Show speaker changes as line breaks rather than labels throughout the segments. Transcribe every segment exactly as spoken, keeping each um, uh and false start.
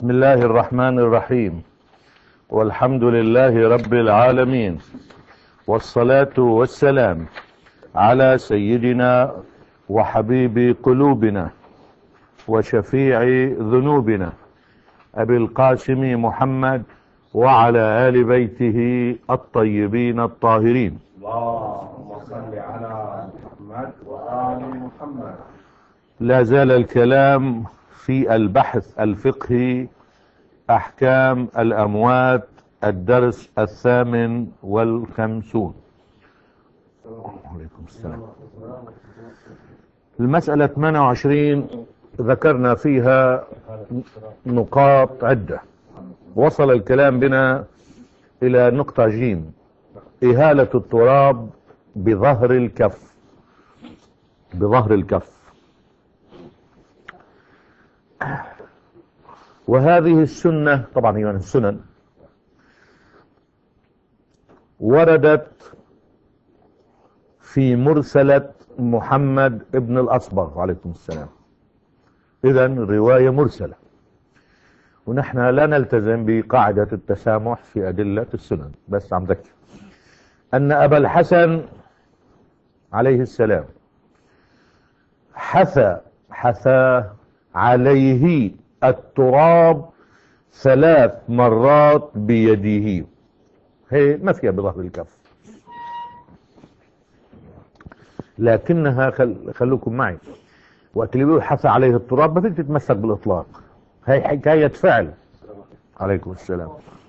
بسم الله الرحمن الرحيم، والحمد لله رب العالمين، والصلاة والسلام على سيدنا وحبيب قلوبنا وشفيع ذنوبنا أبي القاسم محمد وعلى آل بيته الطيبين الطاهرين.
اللهم صل على محمد وآل محمد.
لا زال الكلام في البحث الفقهي أحكام الأموات، الدرس الثامن والخمسون. عليكم السلام. المسألة ثمانية وعشرين ذكرنا فيها نقاط عدة. وصل الكلام بنا إلى نقطة جيم: إهالة التراب بظهر الكف. بظهر الكف. وهذه السنة طبعا هي من السنن، وردت في مرسلة محمد ابن الأصبغ عليكم السلام. إذن رواية مرسلة، ونحن لا نلتزم بقاعدة التسامح في أدلة السنن، بس عم ذكر أن أبا الحسن عليه السلام حثى حثى عليه التراب ثلاث مرات بيده. هي ما فيها بظهر الكف، لكنها خل... خلوكم معي، وقت اللي بيقول حثى عليه التراب ما فيك تتمسك بالإطلاق، هي حكاية فعل. عليكم السلام.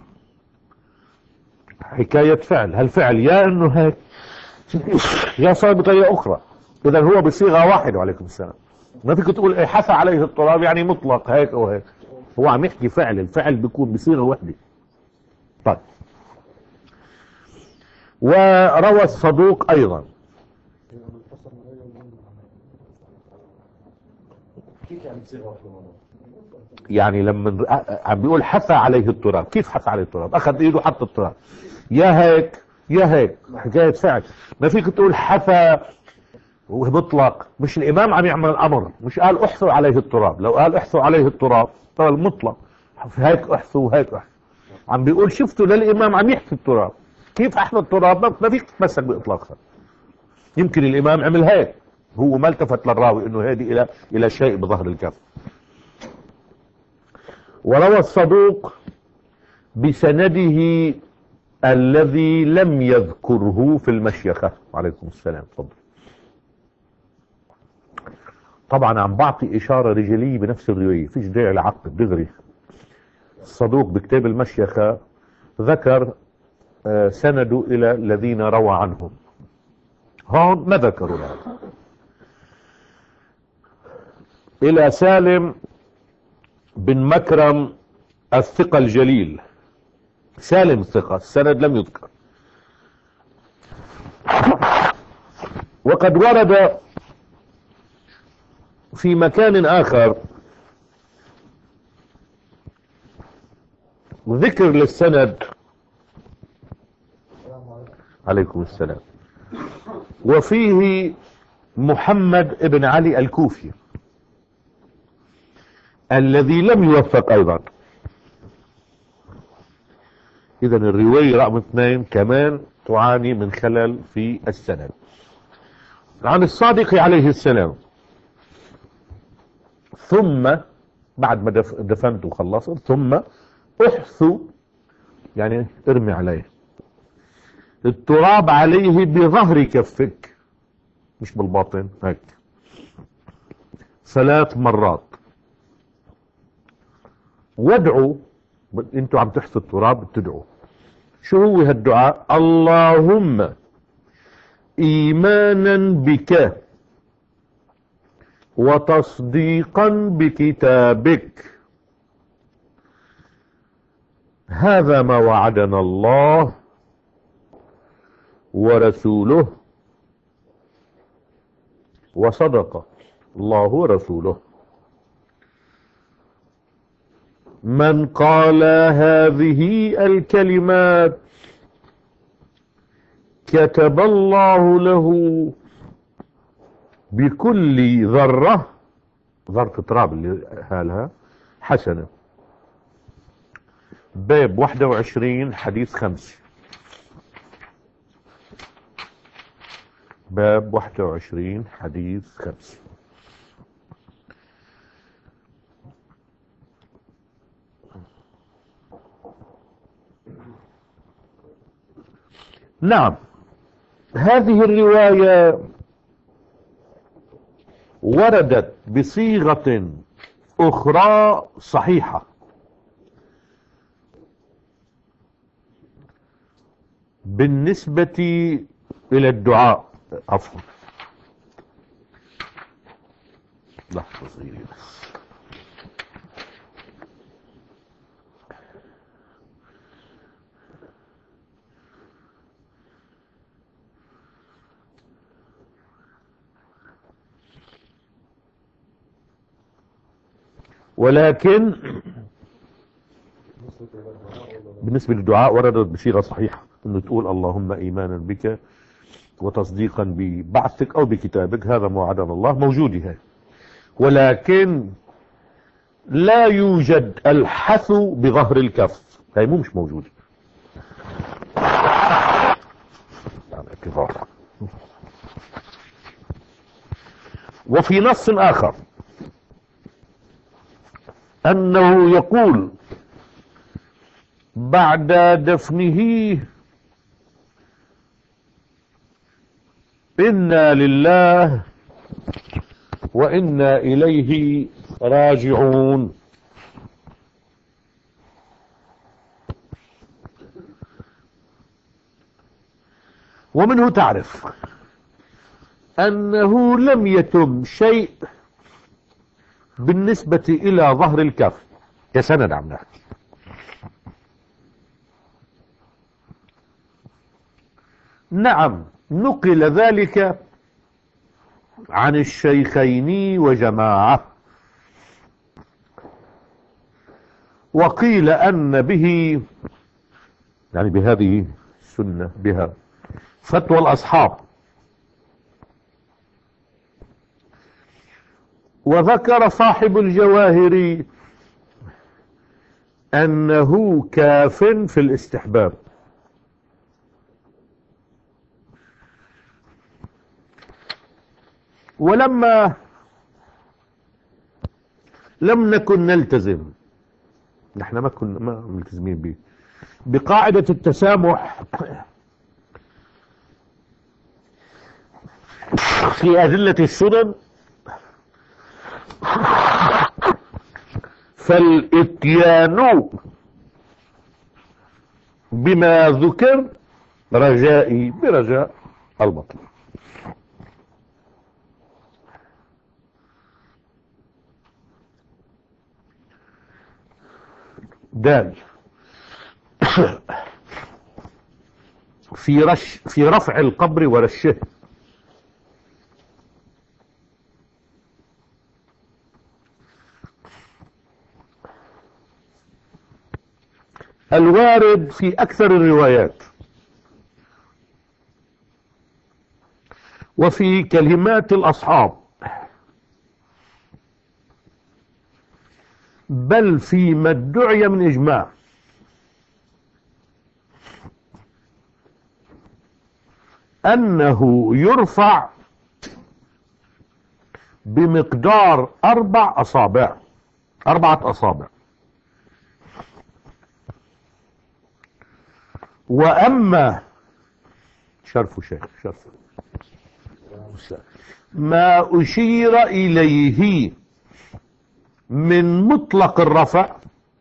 حكاية فعل، هالفعل يا انه هيك يا صار بطريقة اخرى، اذا هو بصيغة واحدة. وعليكم السلام. ما فيك تقول ايه حثى عليه التراب يعني مطلق هيك او هيك، هو عم يحكي فعل، الفعل بيكون بصيغة واحدة. طيب، وروى الصدوق ايضا يعني لما عم بيقول حثى عليه التراب، كيف حثى عليه التراب؟ اخذ ايده حط التراب، يا هيك يا هيك، حكاية فعل. ما فيك تقول حثى ومطلق، مش الامام عم يعمل الامر، مش قال احثوا عليه التراب. لو قال احثوا عليه التراب قال مطلق، هيك احثوا وهيك احثوا. عم بيقول شفتوا للامام عم يحكي التراب، كيف احثى التراب؟ ما فيك تتمسك باطلاقها. يمكن الامام عمل هيك، هو ما التفت للراوي انه هذه الى الى شيء بظهر الكف. وروى الصدوق بسنده الذي لم يذكره في المشيخة. عليكم السلام. تفضل. طبعا عم بعطي اشارة رجالية بنفس الرواية، فيش داعي لعقد دغري. الصدوق بكتاب المشيخة ذكر سنده الى الذين روى عنهم، هون ما ذكروا له. الى سالم بن مكرم الثقة الجليل. سالم الثقة، السند لم يذكر. وقد ورد في مكان آخر ذكر للسند. عليكم السلام. وفيه محمد ابن علي الكوفي الذي لم يوفق أيضا. إذا الرواية رقم اثنين كمان تعاني من خلل في السند. عن الصادق عليه السلام: ثم بعد ما دفنت وخلصت، ثم احثوا يعني ارمي عليه التراب عليه بظهر كفك، مش بالباطن، هيك ثلاث مرات. وادعوا، انتوا عم تحثوا التراب بتدعوا. شو هو هالدعاء؟ اللهم ايمانا بك وتصديقا بكتابك، هذا ما وعدنا الله ورسوله وصدق الله ورسوله. من قال هذه الكلمات كتب الله له بكل ذرة، ذرة تراب اللي هالها، حسنة. باب واحد وعشرين حديث خمسة. باب واحد وعشرين حديث خمسة. نعم، هذه الرواية وردت بصيغة أخرى صحيحة بالنسبة إلى الدعاء. عفوا، لحظة صغيرة بس. ولكن بالنسبة للدعاء وردت بصيغة صحيحة انه تقول اللهم ايمانا بك وتصديقا ببعثك او بكتابك، هذا ما وعدنا الله، موجود هاي. ولكن لا يوجد الحث بظهر الكف، هاي مو مش موجودة. وفي نص آخر أنه يقول بعد دفنه إنا لله وإنا إليه راجعون. ومنه تعرف أنه لم يتم شيء بالنسبة إلى ظهر الكف كسند عم نحكي. نعم، نقل ذلك عن الشيخين وجماعة، وقيل أن به يعني بهذه السنة بها فتوى الأصحاب. وذكر صاحب الجواهر أنه كاف في الاستحباب. ولما لم نكن نلتزم، نحن ما كنا ما ملتزمين به بقاعدة التسامح في أدلة السنن، فالاتيان بما ذكر رجائي برجاء المطلوب. دال في رش في رفع القبر ورشه. الوارد في أكثر الروايات وفي كلمات الأصحاب، بل فيما ادعي من إجماع، أنه يرفع بمقدار أربع أصابع أربعة أصابع. وأما شرف شيخ شرف ما أشير إليه من مطلق الرفع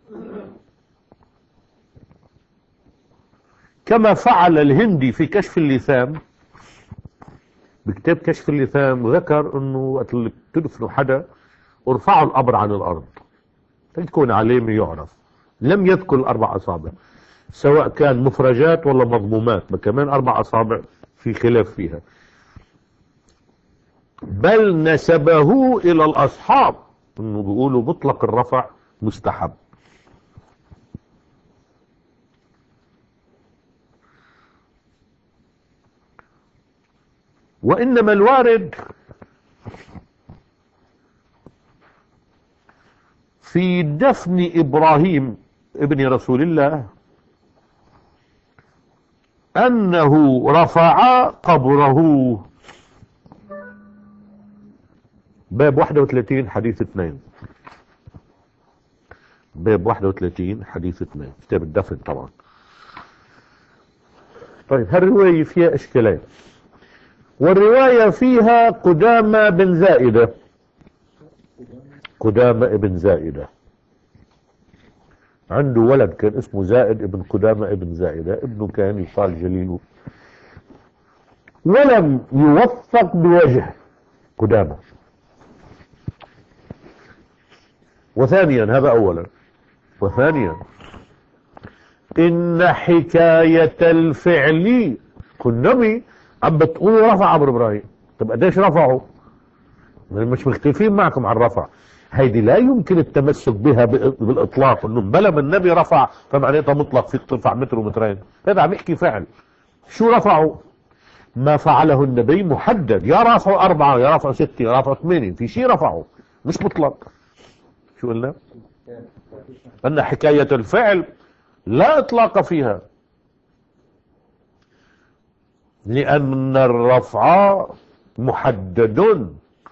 كما فعل الهندي في كشف اللثام، بكتاب كشف اللثام ذكر انه وقت اللي بتدفنوا حدا ارفعوا القبر عن الارض تكون علامة يعرف. لم يذكر الاربع اصابع سواء كان مفرجات ولا مضمومات، ما كمان اربع اصابع في خلاف فيها، بل نسبه الى الاصحاب انه بيقولوا مطلق الرفع مستحب. وإنما الوارد في دفن إبراهيم ابن رسول الله أنه رفع قبره. باب واحد وثلاثين حديث اثنين. باب واحد وثلاثين حديث اثنين، كتاب الدفن طبعا. طيب هالرواية فيها اشكالين، والرواية فيها قدامى بن زائدة. قدامى ابن زائدة عنده ولد كان اسمه زائد ابن قدامى ابن زائدة، ابنه كان يقال جليل، ولم يوفق بوجه قدامى. وثانيا، هذا اولا، وثانيا ان حكاية الفعل كالنبي عم بتقول رفع عمرو ابراهيم. طب قديش رفعوا؟ مش مختلفين معكم على الرفع. هيدي لا يمكن التمسك بها بالاطلاق، انه بلا ما النبي رفع فمعناتها مطلق فيك ترفع متر ومترين. هذا عم يحكي فعل. شو رفعوا؟ ما فعله النبي محدد، يا رافعوا أربعة يا رافعوا ستة يا رافعوا ثمانية، في شيء رفعوا مش مطلق. شو قلنا؟ أن حكاية الفعل لا إطلاق فيها، لأن الرفع محدد،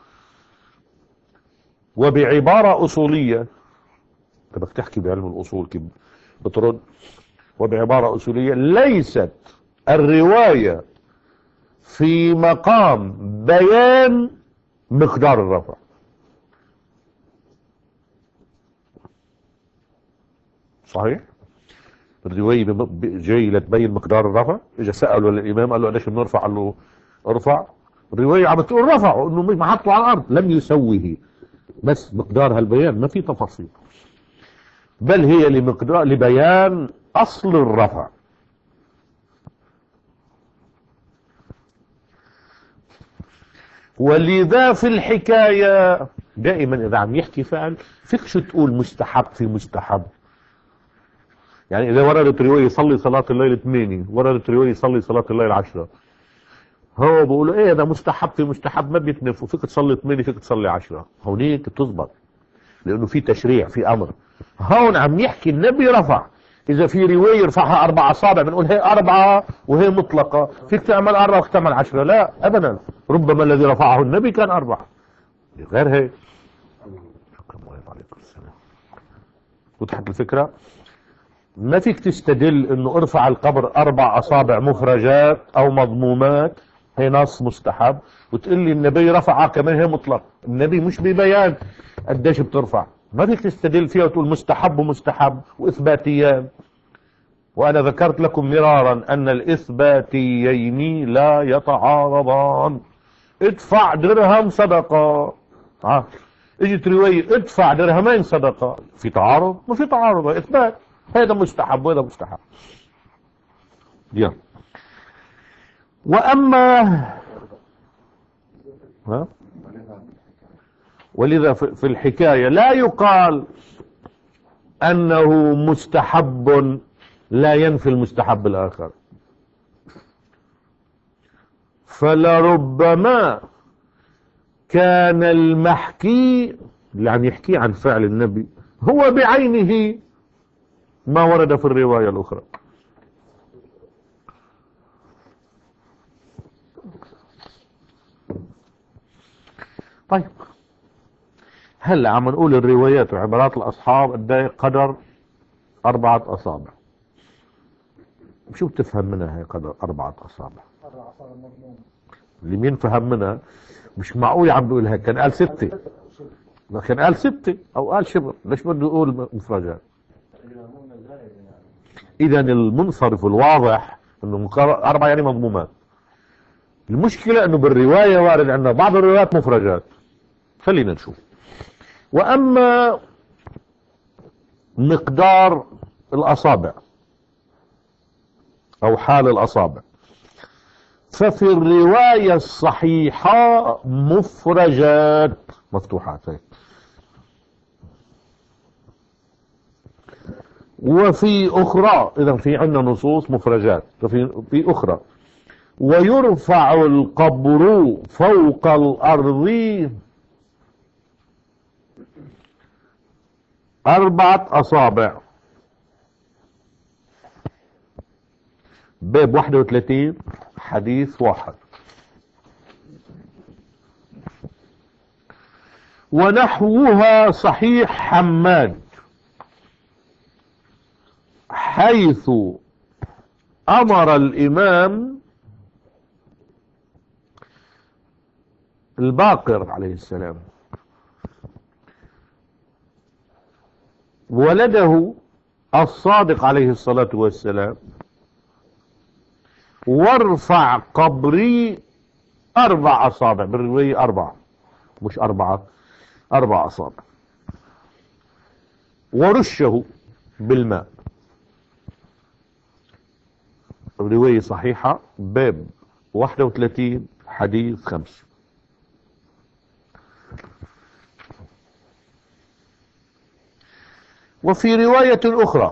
وبعبارة أصولية. بدك تحكي بعلم الأصول كيف بترد؟ وبعبارة أصولية ليست الرواية في مقام بيان مقدار الرفع. صحيح؟ الرواية جاي لتبين مقدار الرفع. اجى سألوا الإمام قال له ليش بنرفع؟ قال له ارفع. الرواية عم تقول رفعوا، انه ما حطوا على الأرض، لم يسويه، بس مقدار هالبيان ما في تفاصيل، بل هي لمقدار لبيان أصل الرفع. ولذا في الحكاية دائما إذا عم يحكي فعل فيك شو تقول مستحب في مستحب. يعني إذا وردت رواية يصلي صلاة الليل ثمانية، وردت رواية يصلي صلاة الليل عشرة، هو بيقولوا إيه ده مستحب في مستحب، ما بيتنفوا، فيك تصلي ثمانية فيك تصلي عشرة. هونيك بتزبط لأنه في تشريع في أمر. هون عم يحكي النبي رفع. إذا في رواية يرفعها أربع أصابع بنقول هي أربعة وهي مطلقة، فيك تعمل أربعة وفيك تعمل عشرة. لا أبدا، ربما الذي رفعه النبي كان أربعة، غير هيك. شكرا عليكم السلام. وضحت الفكرة؟ ما فيك تستدل انه ارفع القبر اربع اصابع مفرجات او مضمومات هي نص مستحب، وتقول لي النبي رفعها كمان هي مطلق. النبي مش ببيان قديش بترفع، ما فيك تستدل فيها وتقول مستحب ومستحب واثباتيان. وانا ذكرت لكم مرارا ان الاثباتيين لا يتعارضان. ادفع درهم صدقة، ها اجت رواية ادفع درهمين صدقة، في تعارض؟ ما في تعارض، اثبات. هذا مستحب وهذا مستحب. يلا. واما ها ولذا في الحكاية لا يقال انه مستحب لا ينفي المستحب الاخر، فلربما كان المحكي اللي عم يحكي عن فعل النبي هو بعينه ما ورد في الرواية الأخرى. طيب هلا عم نقول الروايات وعبارات الأصحاب قد قدر أربعة أصابع. شو بتفهم منها هي قدر أربعة أصابع؟ اللي مين فهم منها؟ مش معقول عم بيقولها كان قال ستة، كان قال ستة أو قال شبر، ليش بده يقول مفرجات؟ إذا المنصرف الواضح انه أربعة يعني مضمومات. المشكلة انه بالرواية وارد عندنا بعض الروايات مفرجات. خلينا نشوف. واما مقدار الاصابع او حال الاصابع ففي الرواية الصحيحة مفرجات مفتوحات هيك، وفي اخرى اذا في عندنا نصوص مفرجات في في اخرى. ويرفع القبر فوق الارض اربعة اصابع باب واحد وثلاثين حديث واحد. ونحوها صحيح حماد حيث أمر الإمام الباقر عليه السلام ولده الصادق عليه الصلاة والسلام: وارفع قبري أربع أصابع. بالرواية أربعة مش أربعة، أربع أصابع، ورشه بالماء. الرواية صحيحة. باب واحد وثلاثين حديث خمس. وفي رواية أخرى: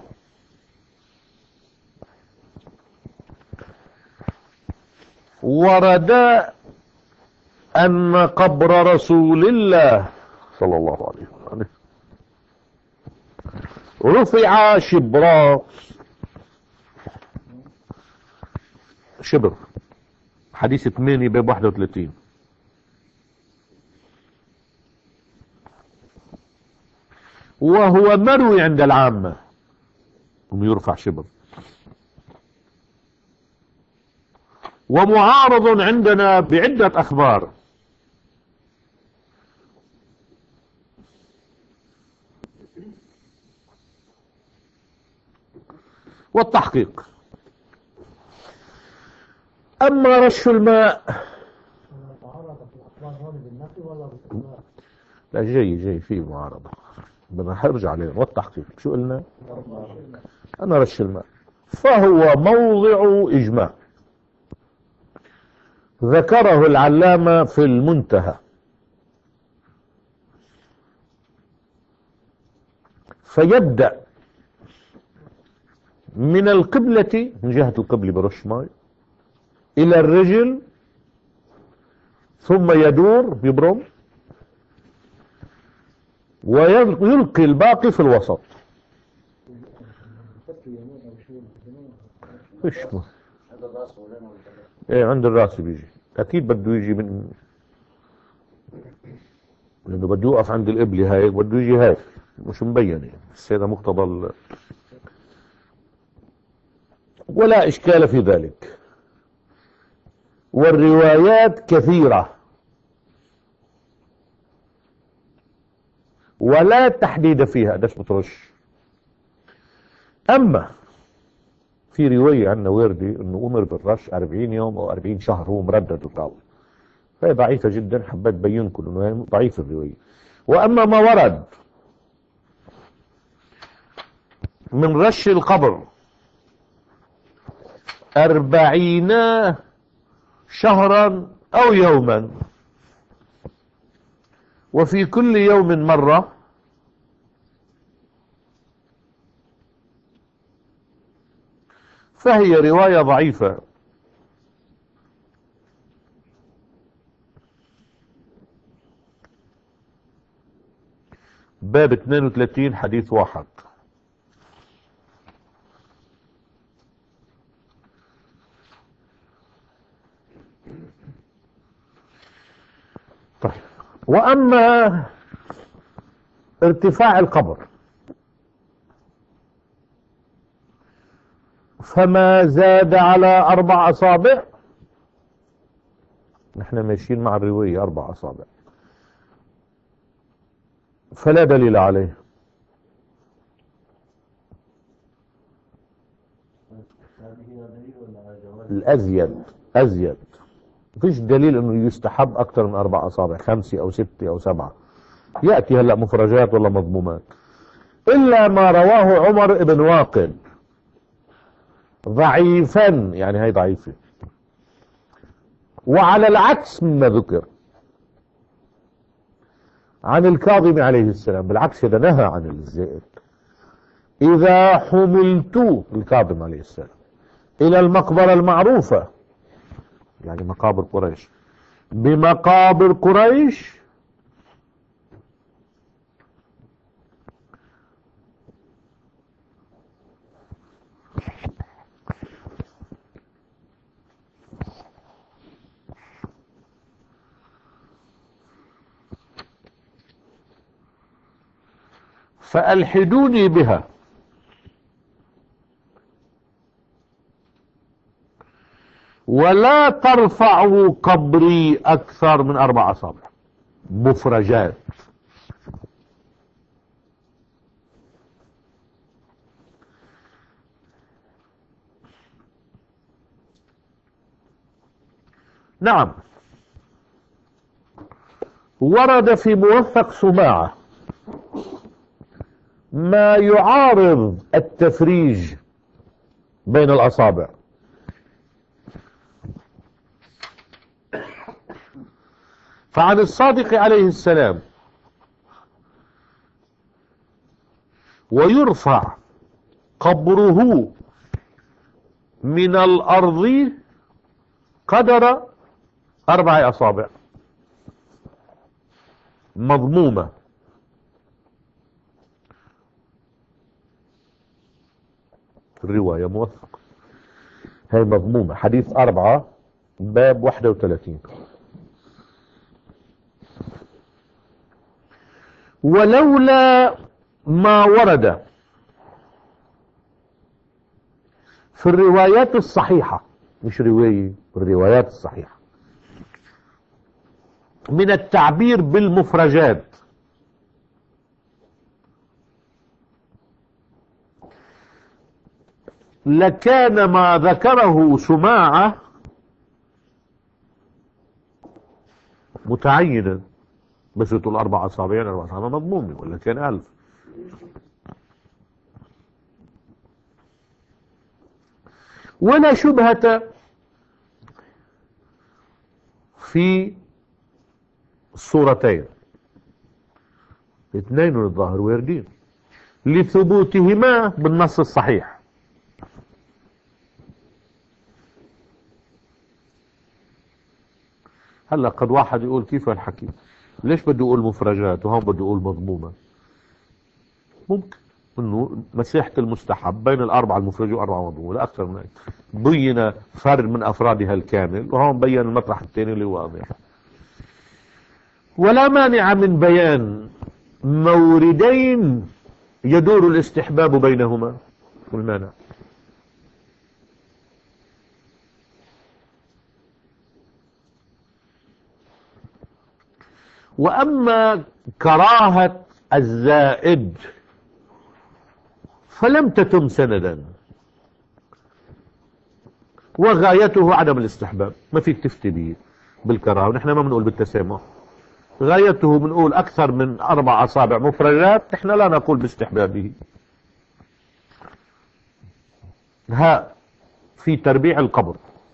ورد أن قبر رسول الله صلى الله عليه وسلم رفع شبرا، شبر. حديث ثمانية باب واحد وثلاثين. وهو مروي عند العامة انه يرفع شبر، ومعارض عندنا بعدة أخبار. والتحقيق: أما رش الماء لا، جاي جاي في معارضة، بدنا نرجع عليه. والتحقيق شو قلنا؟ أنا رش الماء فهو موضع إجماع ذكره العلامة في المنتهى. فيبدأ من القبلة، من جهة القبلة برش ماء إلى الرجل، ثم يدور بيبرم ويلقي الباقي في الوسط. فيش م... ايه عند الراس بيجي، اكيد بده يجي من، لانه بده يوقف عند القبلة هاي، بده يجي هاي، مش مبين يعني، بس هذا مقتضى ال... ولا اشكال في ذلك. والروايات كثيرة ولا تحديد فيها قديش بترش. اما في رواية عنا وردي انه امر بالرش أربعين يوم او أربعين شهر، هو مردد وقال، فهي ضعيفة جدا، حبيت بينكم انه ضعيف الرواية. واما ما ورد من رش القبر أربعين شهرا او يوما وفي كل يوم مرة، فهي رواية ضعيفة. باب اثنين وثلاثين حديث واحد. طيب. وأما ارتفاع القبر فما زاد على أربع أصابع، نحن ماشيين مع الرواية أربع أصابع، فلا دليل عليه. الأزيد أزيد فيش دليل انه يستحب اكتر من اربع اصابع، خمسة او ستة او سبعة، يأتي هلأ مفرجات ولا مضمومات، الا ما رواه عمر بن واقد ضعيفا، يعني هي ضعيفة. وعلى العكس مما ذكر عن الكاظم عليه السلام، بالعكس هذا نهى عن الزائد. اذا حملت الكاظم عليه السلام الى المقبرة المعروفة، يعني مقابر قريش، بمقابر قريش فألحدوني بها ولا ترفعوا قبري أكثر من أربع أصابع مفرجات. نعم، ورد في موثق سماعة ما يعارض التفريج بين الأصابع. فعن الصادق عليه السلام: ويرفع قبره من الأرض قدر أربع أصابع مضمومة. الرواية موثقة، هي مضمومة، حديث أربعة باب واحد وثلاثين. ولولا ما ورد في الروايات الصحيحة، مش رواية، الروايات الصحيحة، من التعبير بالمفرجات، لكان ما ذكره سماعة متعينا. بس تقول أربع أصابع أربع أصابع مضمومة، ولا كان ألف. ولا شبهة في الصورتين، اثنين الظاهر واردين لثبوتهما بالنص الصحيح. هلا قد واحد يقول كيف الحكي، ليش بده يقول مفرجات وهون بده يقول مضمومة؟ ممكن انه مسيحة المستحب بين الاربعة المفرجة واربعة مضمومة، لا اكثر من هيك. بين فرد من افرادها الكامل، وهون بين المطرح الثاني اللي واضح. ولا مانع من بيان موردين يدور الاستحباب بينهما، والمانع. وأما كراهة الزائد فلم تتم سندا، وغايته عدم الاستحباب. ما فيك تفتي به بالكراهة، ونحن ما بنقول بالتسامح. غايته بنقول أكثر من أربع أصابع مفرجات، نحن لا نقول باستحبابه. ها في تربيع القبر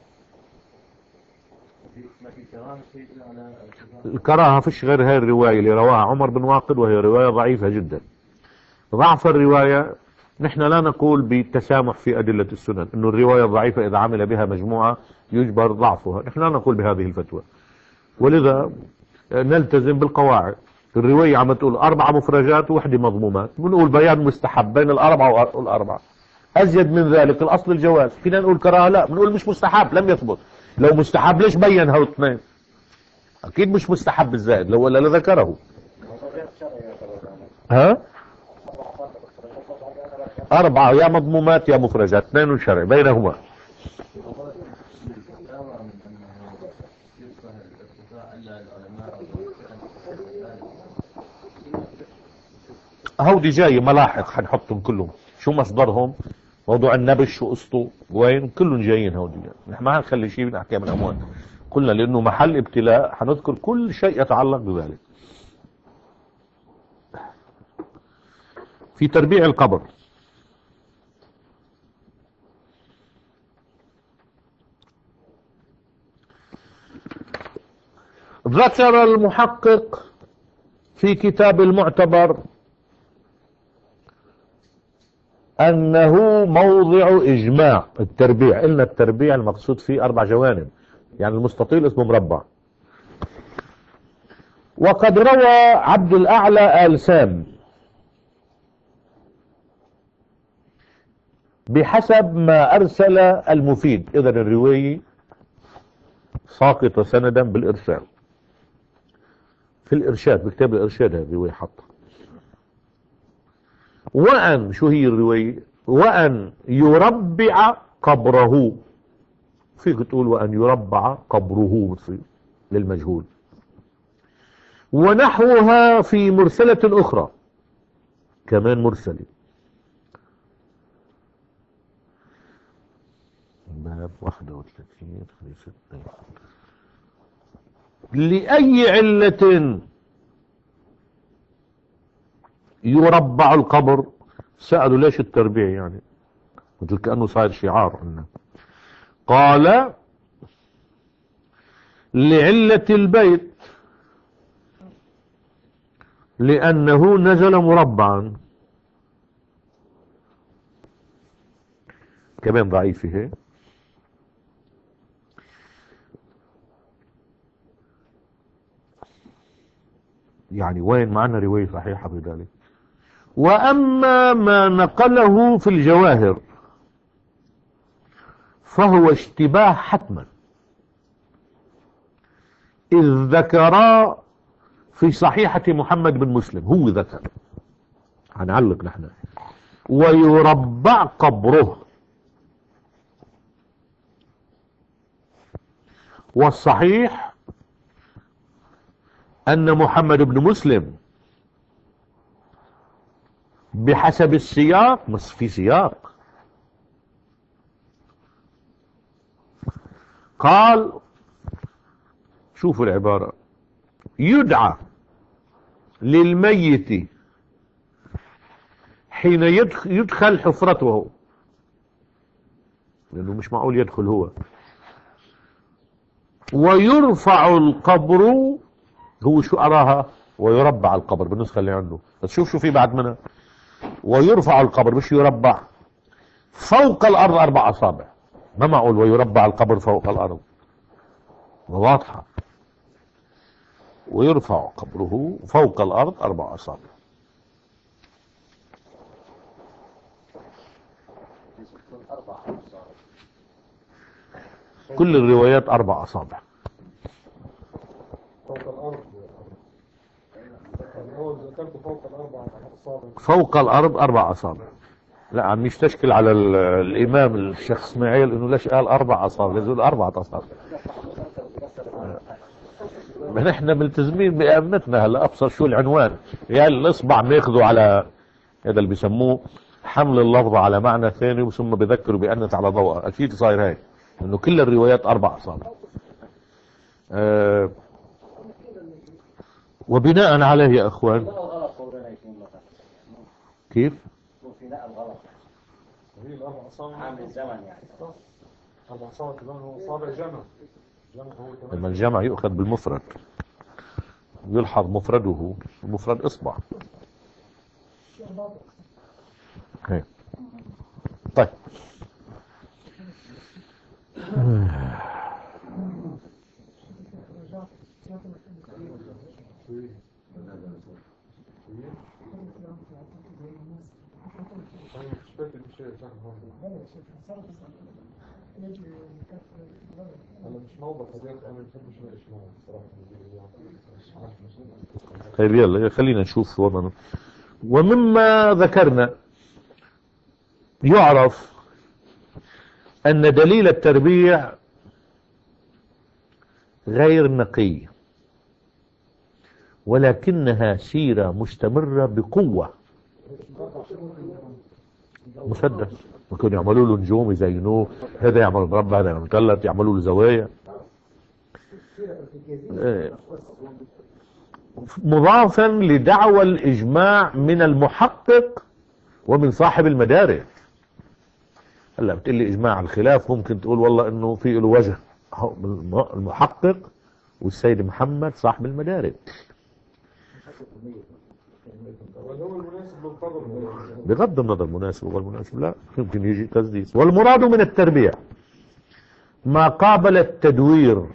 الكراهة، فيش غير هاي الرواية اللي رواها عمر بن واقد، وهي رواية ضعيفة جدا. ضعف الرواية نحن لا نقول بالتسامح في أدلة السنن، إنه الرواية الضعيفة إذا عمل بها مجموعة يجبر ضعفها، نحن لا نقول بهذه الفتوى. ولذا نلتزم بالقواعد. الرواية عم تقول أربعة مفرجات ووحدة مضمومات، بنقول بيان مستحب بين الأربعة والأربعة. أزيد من ذلك الأصل الجواز. فينا نقول كراهة؟ لا، بنقول مش مستحب، لم يثبت. لو مستحب ليش بين هاو اثنين؟ أكيد مش مستحب الزائد، لو ولا لذكره. ها؟ أربعة يا مضمومات يا مفرجات، اثنين شرعي بينهما. هودي جاي ملاحق حنحطهم كلهم، شو مصدرهم، موضوع النبش شو قصته وين، كلهم جايين هودي. نحن ما هنخلي شيء من احكام الاموال، قلنا لانه محل ابتلاء حنذكر كل شيء يتعلق بذلك. في تربيع القبر ذكر المحقق في كتاب المعتبر أنه موضع إجماع. التربيع، قلنا التربيع المقصود فيه أربع جوانب، يعني المستطيل اسمه مربع. وقد روى عبد الأعلى آل سام بحسب ما أرسل المفيد. إذن الرواية ساقطة سندا بالإرسال. في الإرشاد، بكتاب الإرشاد هذه الرواية حطها. وأن، شو هي الرواية؟ وأن يربع قبره. فيك تقول وأن يربع قبره بتصير للمجهول. ونحوها في مرسلة أخرى كمان مرسلة، باب واحد وثلاثين ستة. لأي علة يربع القبر؟ سألوا ليش التربيع يعني، مثل كأنه صاير شعار عندنا. قال لعلة البيت، لأنه نزل مربعا. كمان ضعيفة هي. يعني وين معنا رواية صحيحة بذلك؟ وأما ما نقله في الجواهر فهو اشتباه حتما، إذ ذكر في صحيحة محمد بن مسلم، هو ذكر، هنعلق نحن، ويربع قبره. والصحيح أن محمد بن مسلم بحسب السياق، بس في سياق، قال، شوفوا العبارة، يدعى للميت حين يدخل حفرته، لأنه مش معقول يدخل هو، ويرفع القبر. هو شو أراها؟ ويربع القبر بالنسخة اللي عنده، بس شوف شو في بعد منها. ويرفع القبر مش يربع، فوق الأرض أربع أصابع. ما معقول ويربع القبر فوق الأرض، واضحة. ويرفع قبره فوق الأرض أربع أصابع. كل الروايات أربع أصابع
فوق الأرض. هو ذكرت فوق الأربع أصابع.
فوق الأرض أربع أصابع. لا، عم يستشكل على الإمام الشيخ اسماعيل إنه ليش قال أربع أصابع، لازم أربعة أصابع. نحن ملتزمين بأمنتنا. هلا أبصر شو العنوان، يعني الإصبع بياخذوا على هذا اللي بيسموه حمل اللفظ على معنى ثاني، ثم بذكروا بأنت على ضوء. أكيد صاير هيك، إنه كل الروايات أربع أصابع. أه وبناء عليه يا أخوان، كيف؟
في نقل غلط.
هي الأربع أصابع
عامل الزمن يعني.
أربع أصابع كمان هو أصابع جمع. جمع هو كمان.
لما الجمع يؤخذ بالمفرد يلحظ مفرده، المفرد إصبع. هيك. طيب.
أنا مش موضع صديق، أنا ما بحبش ناقش معه الصراحة.
طيب يلا خلينا نشوف وضعنا. ومما ذكرنا يعرف أن دليل التربيع غير نقي، ولكنها سيرة مستمرة بقوة. مسدس ممكن يعملوا له نجوم يزينوه، هذا يعمل مربع، هذا يعمل مثلث، يعملوا له زوايا. مضافا لدعوى الإجماع من المحقق ومن صاحب المدارك. هلا بتقول لي إجماع الخلاف، ممكن تقول والله إنه في له وجه، المحقق والسيد محمد صاحب المدارك. بغض النظر مناسب والمناسب لا، يمكن يجي تسديس. والمراد من التربيع ما قابل التدوير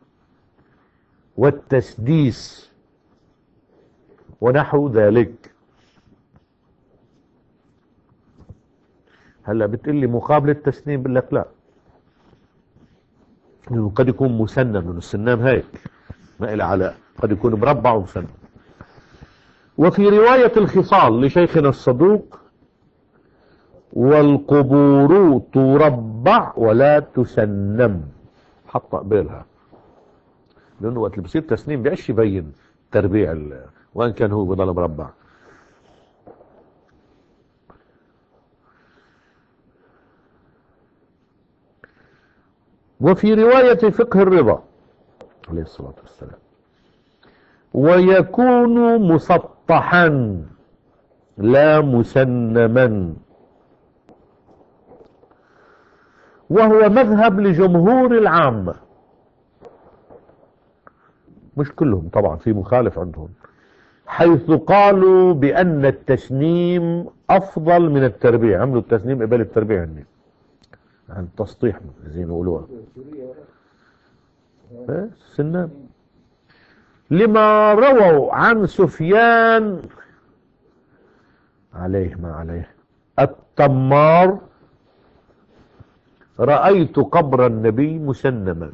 والتسديس ونحو ذلك. هلا بتقول لي مقابل التسنيم، بقول لك لا، لانه قد يكون مسنن، من السنام هيك ما إلى علاء، قد يكون مربع ومسنن. وفي رواية الخصال لشيخنا الصدوق: والقبور تربع ولا تسنم. حط قبالها، لأنه وقت اللي بصير تسنيم بيعش يبين تربيع ال... وإن كان هو بضل مربع. وفي رواية فقه الرضا عليه الصلاة والسلام: ويكون مسطحا لا مسنما، وهو مذهب لجمهور العامة، مش كلهم طبعا، في مخالف عندهم، حيث قالوا بأن التسنيم أفضل من التربيع. عملوا التسنيم قبل التربيع يعني عن التسطيح زي ما يقولوها السنام، لما رووا عن سفيان عليه ما عليه التمار: رأيت قبر النبي مسنما.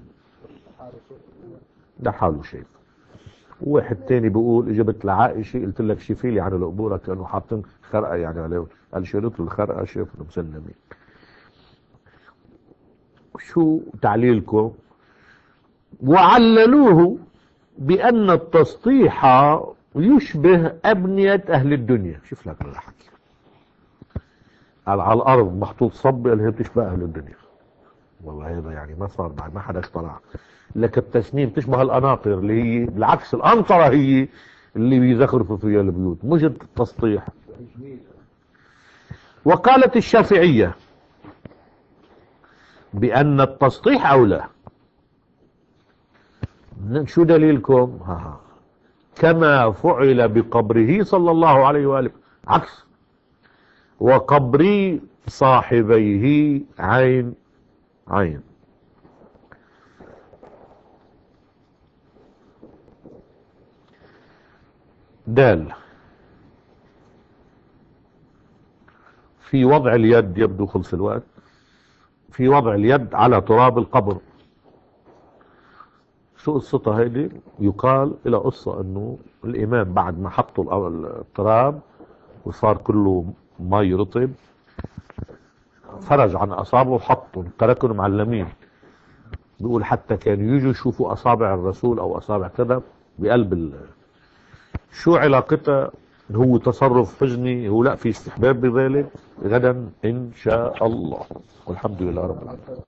ده حاله شايف. واحد تاني بيقول: اجبت لعائشة قلت لك شفي لي عن القبورة، كانوا حاطين خرقة يعني عليه، قال شريط له الخرقة شايف مسنمين. شو تعليلكم؟ وعللوه بأن التسطيح يشبه أبنية أهل الدنيا. شوف لك الحكي، قال على الأرض محطوط صب، قال هي بتشبه أهل الدنيا. والله هذا يعني ما صار بعد، ما حدا اخترع لك التسنيم تشبه القناطر، اللي هي بالعكس القنطرة هي اللي بيزخرفوا فيها البيوت، مش التسطيح. وقالت الشافعية بأن التسطيح أولى. شو دليلكم؟ ها ها. كما فعل بقبره صلى الله عليه وآله، عكس وقبر صاحبيه عين عين. دال في وضع اليد، يبدو خلص الوقت، في وضع اليد على تراب القبر. شو قصتها هيدي؟ يقال إلى قصة انه الامام بعد ما حطوا التراب وصار كله مي رطب، فرج عن اصابعه وحطهم، تركهم معلمين. بيقول حتى كانوا يجوا يشوفوا اصابع الرسول او اصابع كذا بقلب ال... شو علاقتها؟ هو تصرف حزني؟ هو لا في استحباب بذلك؟ غدا ان شاء الله، والحمد لله رب العالمين.